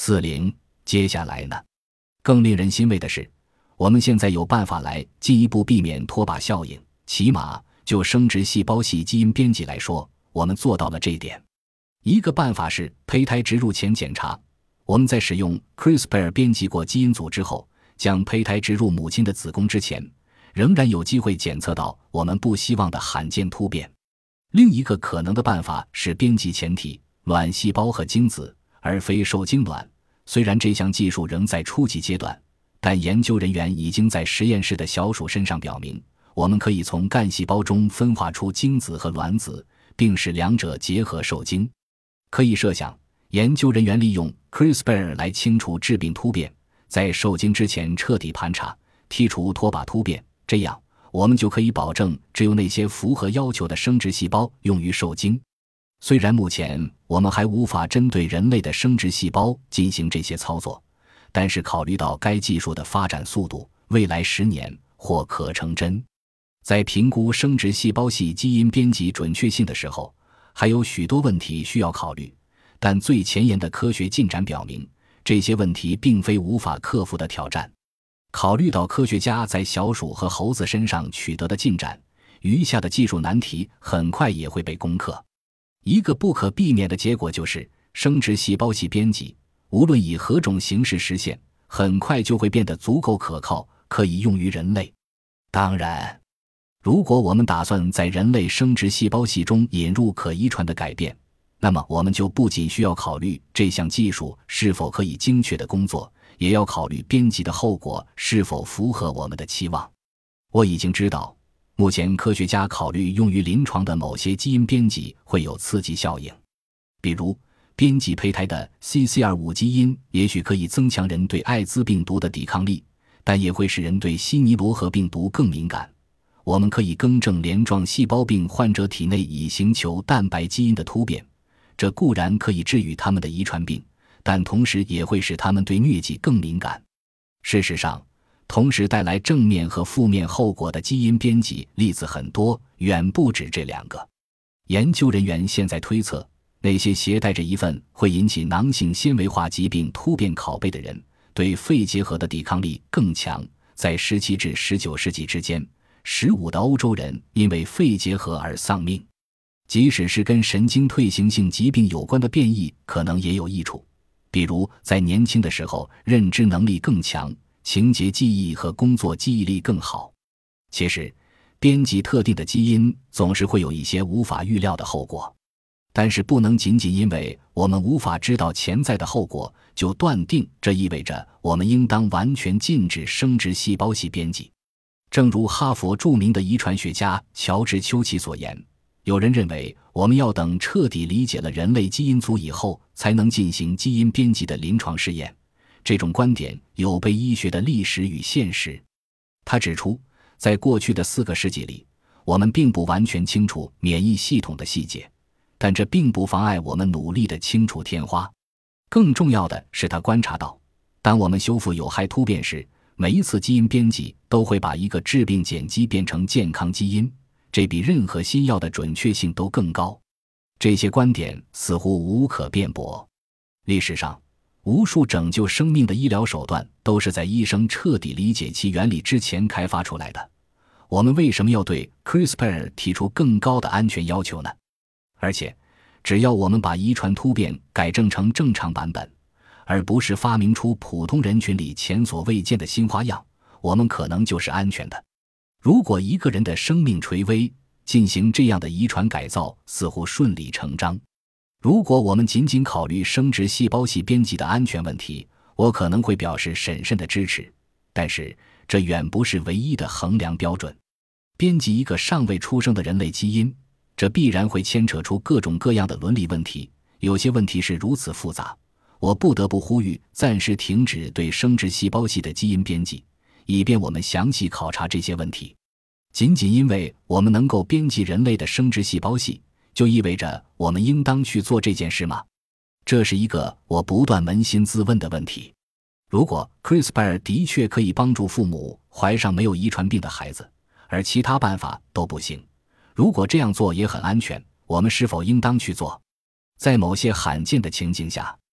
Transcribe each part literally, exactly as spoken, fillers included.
四零，接下来呢？更令人欣慰的是，我们现在有办法来进一步避免拖把效应，起码就生殖细胞系基因编辑来说，我们做到了这一点。一个办法是胚胎植入前检查，我们在使用 CRISPR 编辑过基因组之后，将胚胎植入母亲的子宫之前，仍然有机会检测到我们不希望的罕见突变。另一个可能的办法是编辑前体卵细胞和精子，而非受精卵。虽然这项技术仍在初级阶段，但研究人员已经在实验室的小鼠身上表明，我们可以从干细胞中分化出精子和卵子，并使两者结合受精。可以设想，研究人员利用 CRISPR 来清除致病突变，在受精之前彻底盘查，剔除拖把突变，这样我们就可以保证只有那些符合要求的生殖细胞用于受精。虽然目前我们还无法针对人类的生殖细胞进行这些操作，但是考虑到该技术的发展速度，未来十年或可成真。在评估生殖细胞系基因编辑准确性的时候，还有许多问题需要考虑，但最前沿的科学进展表明，这些问题并非无法克服的挑战。考虑到科学家在小鼠和猴子身上取得的进展，余下的技术难题很快也会被攻克。一个不可避免的结果就是，生殖细胞系编辑，无论以何种形式实现，很快就会变得足够可靠，可以用于人类。当然，如果我们打算在人类生殖细胞系中引入可遗传的改变，那么我们就不仅需要考虑这项技术是否可以精确的工作，也要考虑编辑的后果是否符合我们的期望。我已经知道，目前科学家考虑用于临床的某些基因编辑会有刺激效应，比如编辑胚胎的 C C R 五 基因也许可以增强人对艾滋病毒的抵抗力，但也会使人对西尼罗河病毒更敏感。我们可以更正镰状细胞病患者体内乙型球蛋白基因的突变，这固然可以治愈他们的遗传病，但同时也会使他们对疟疾更敏感。事实上，同时带来正面和负面后果的基因编辑例子很多，远不止这两个。研究人员现在推测，那些携带着一份会引起囊性纤维化疾病突变拷贝的人，对肺结核的抵抗力更强。在十七至十九世纪之间，十五的欧洲人因为肺结核而丧命。即使是跟神经退行性疾病有关的变异，可能也有益处，比如在年轻的时候认知能力更强，情节记忆和工作记忆力更好。其实，编辑特定的基因总是会有一些无法预料的后果，但是不能仅仅因为我们无法知道潜在的后果，就断定这意味着我们应当完全禁止生殖细胞系编辑。正如哈佛著名的遗传学家乔治·丘奇所言，有人认为我们要等彻底理解了人类基因组以后，才能进行基因编辑的临床试验。这种观点有悖医学的历史与现实。他指出，在过去的四个世纪里，我们并不完全清楚免疫系统的细节，但这并不妨碍我们努力地清除天花。更重要的是，他观察到，当我们修复有害突变时，每一次基因编辑都会把一个致病碱基变成健康基因，这比任何新药的准确性都更高。这些观点似乎无可辩驳。历史上，无数拯救生命的医疗手段都是在医生彻底理解其原理之前开发出来的。我们为什么要对 CRISPR 提出更高的安全要求呢？而且，只要我们把遗传突变改正成正常版本，而不是发明出普通人群里前所未见的新花样，我们可能就是安全的。如果一个人的生命垂危，进行这样的遗传改造似乎顺理成章。如果我们仅仅考虑生殖细胞系编辑的安全问题，我可能会表示审慎的支持，但是这远不是唯一的衡量标准。编辑一个尚未出生的人类基因，这必然会牵扯出各种各样的伦理问题，有些问题是如此复杂，我不得不呼吁暂时停止对生殖细胞系的基因编辑，以便我们详细考察这些问题。仅仅因为我们能够编辑人类的生殖细胞系，就意味着我们应当去做这件事吗？这是一个我不断扪心自问的问题。如果 CRISPR 的确可以帮助父母怀上没有遗传病的孩子，而其他办法都不行，如果这样做也很安全，我们是否应当去做？在某些罕见的情境下，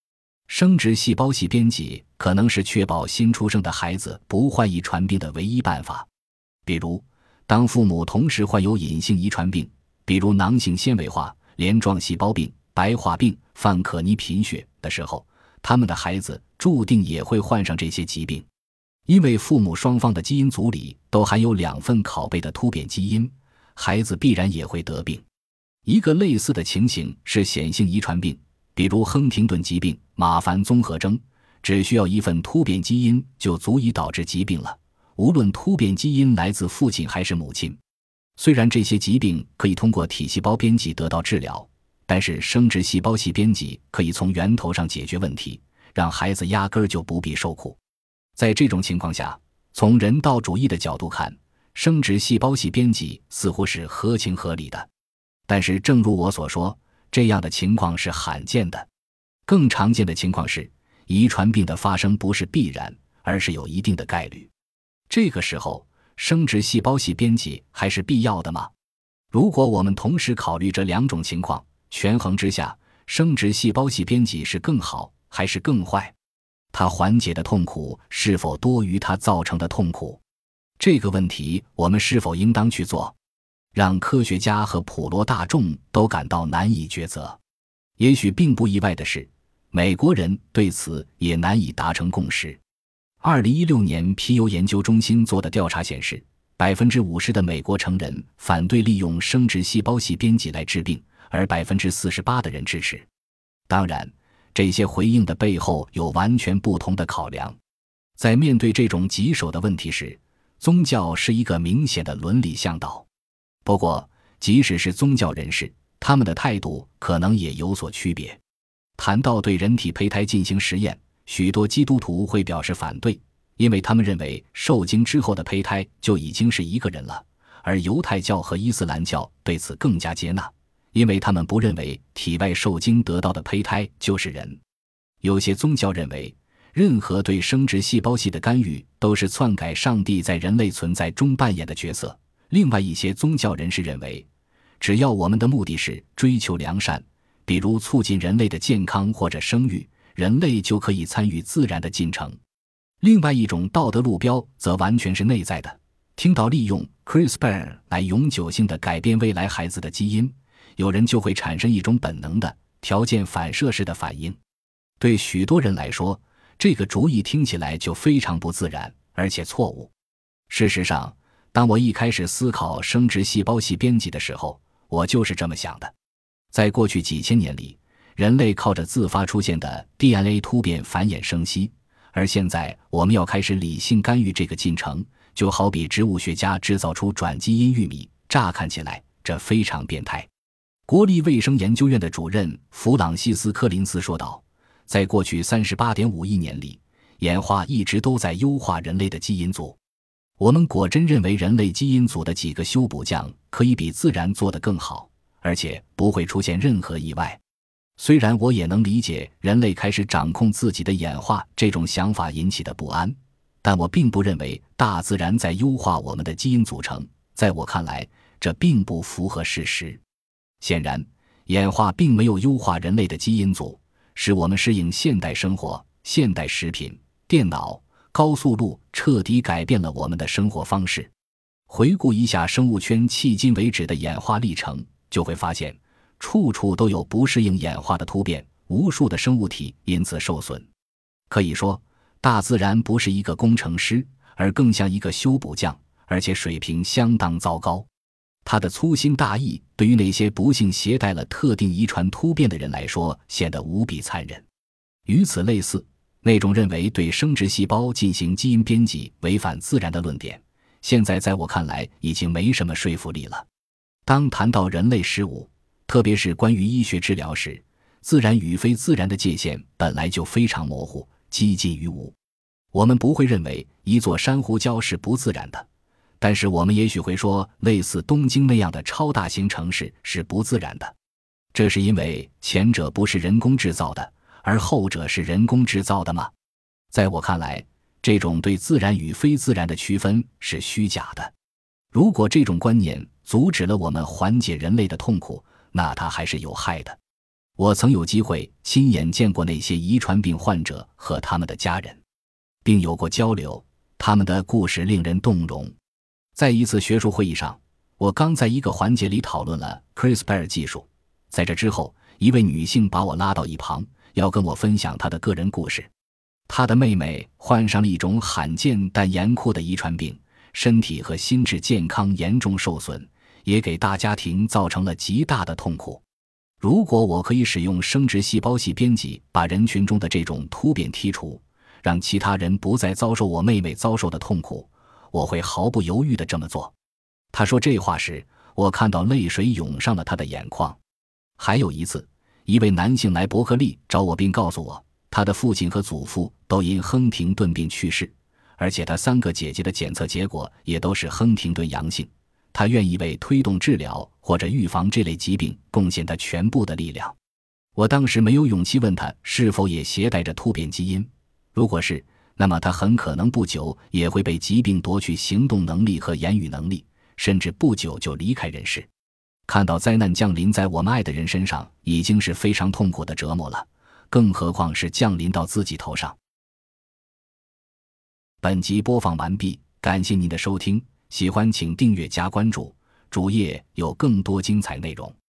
生殖细胞系编辑可能是确保新出生的孩子不患遗传病的唯一办法。比如，当父母同时患有隐性遗传病，比如囊性纤维化、镰状细胞病、白化病、范可尼贫血的时候，他们的孩子注定也会患上这些疾病。因为父母双方的基因组里都含有两份拷贝的突变基因，孩子必然也会得病。一个类似的情形是显性遗传病，比如亨廷顿疾病、马凡综合征，只需要一份突变基因就足以导致疾病了，无论突变基因来自父亲还是母亲。虽然这些疾病可以通过体细胞编辑得到治疗，但是生殖细胞系编辑可以从源头上解决问题，让孩子压根儿就不必受苦。在这种情况下，从人道主义的角度看，生殖细胞系编辑似乎是合情合理的。但是正如我所说，这样的情况是罕见的。更常见的情况是，遗传病的发生不是必然，而是有一定的概率。这个时候，生殖细胞系编辑还是必要的吗？如果我们同时考虑这两种情况，权衡之下，生殖细胞系编辑是更好还是更坏？它缓解的痛苦是否多于它造成的痛苦？这个问题我们是否应当去做？让科学家和普罗大众都感到难以抉择。也许并不意外的是，美国人对此也难以达成共识。二零一六年皮尤研究中心做的调查显示， 百分之五十 的美国成人反对利用生殖细胞系编辑来治病，而 百分之四十八 的人支持。当然，这些回应的背后有完全不同的考量。在面对这种棘手的问题时，宗教是一个明显的伦理向导。不过，即使是宗教人士，他们的态度可能也有所区别。谈到对人体胚胎进行实验，许多基督徒会表示反对，因为他们认为受精之后的胚胎就已经是一个人了，而犹太教和伊斯兰教对此更加接纳，因为他们不认为体外受精得到的胚胎就是人。有些宗教认为，任何对生殖细胞系的干预都是篡改上帝在人类存在中扮演的角色。另外一些宗教人士认为，只要我们的目的是追求良善，比如促进人类的健康或者生育，人类就可以参与自然的进程。另外一种道德路标则完全是内在的，听到利用 CRISPR 来永久性的改变未来孩子的基因，有人就会产生一种本能的条件反射式的反应。对许多人来说，这个主意听起来就非常不自然，而且错误。事实上，当我一开始思考生殖细胞系编辑的时候，我就是这么想的。在过去几千年里，人类靠着自发出现的 D N A 突变繁衍生息，而现在我们要开始理性干预这个进程，就好比植物学家制造出转基因玉米，乍看起来这非常变态。国立卫生研究院的主任弗朗西斯科林斯说道，在过去 三十八点五亿年里，演化一直都在优化人类的基因组。我们果真认为人类基因组的几个修补匠可以比自然做得更好，而且不会出现任何意外。虽然我也能理解人类开始掌控自己的演化这种想法引起的不安，但我并不认为大自然在优化我们的基因组成。在我看来，这并不符合事实。显然，演化并没有优化人类的基因组，使我们适应现代生活、现代食品、电脑、高速路彻底改变了我们的生活方式。回顾一下生物圈迄今为止的演化历程，就会发现处处都有不适应演化的突变，无数的生物体因此受损。可以说，大自然不是一个工程师，而更像一个修补匠，而且水平相当糟糕。他的粗心大意对于那些不幸携带了特定遗传突变的人来说显得无比残忍。与此类似，那种认为对生殖细胞进行基因编辑违反自然的论点，现在在我看来已经没什么说服力了。当谈到人类事物，特别是关于医学治疗时，自然与非自然的界限本来就非常模糊，几近于无。我们不会认为一座珊瑚礁是不自然的，但是我们也许会说类似东京那样的超大型城市是不自然的。这是因为前者不是人工制造的，而后者是人工制造的吗？在我看来，这种对自然与非自然的区分是虚假的。如果这种观念阻止了我们缓解人类的痛苦，那它还是有害的。 我曾有机会亲眼见过那些遗传病患者和他们的家人，并有过交流，他们的故事令人动容。在一次学术会议上，我刚在一个环节里讨论了 CRISPR 技术，在这之后，一位女性把我拉到一旁，要跟我分享她的个人故事。她的妹妹患上了一种罕见但严酷的遗传病，身体和心智健康严重受损，也给大家庭造成了极大的痛苦。如果我可以使用生殖细胞系编辑把人群中的这种突变剔除，让其他人不再遭受我妹妹遭受的痛苦，我会毫不犹豫地这么做。他说这话时，我看到泪水涌上了他的眼眶。还有一次，一位男性来伯克利找我，并告诉我他的父亲和祖父都因亨廷顿病去世，而且他三个姐姐的检测结果也都是亨廷顿阳性。他愿意为推动治疗或者预防这类疾病贡献他全部的力量。我当时没有勇气问他是否也携带着突变基因，如果是，那么他很可能不久也会被疾病夺去行动能力和言语能力，甚至不久就离开人世。看到灾难降临在我们爱的人身上已经是非常痛苦的折磨了，更何况是降临到自己头上。本集播放完毕，感谢您的收听，喜欢请订阅加关注，主页有更多精彩内容。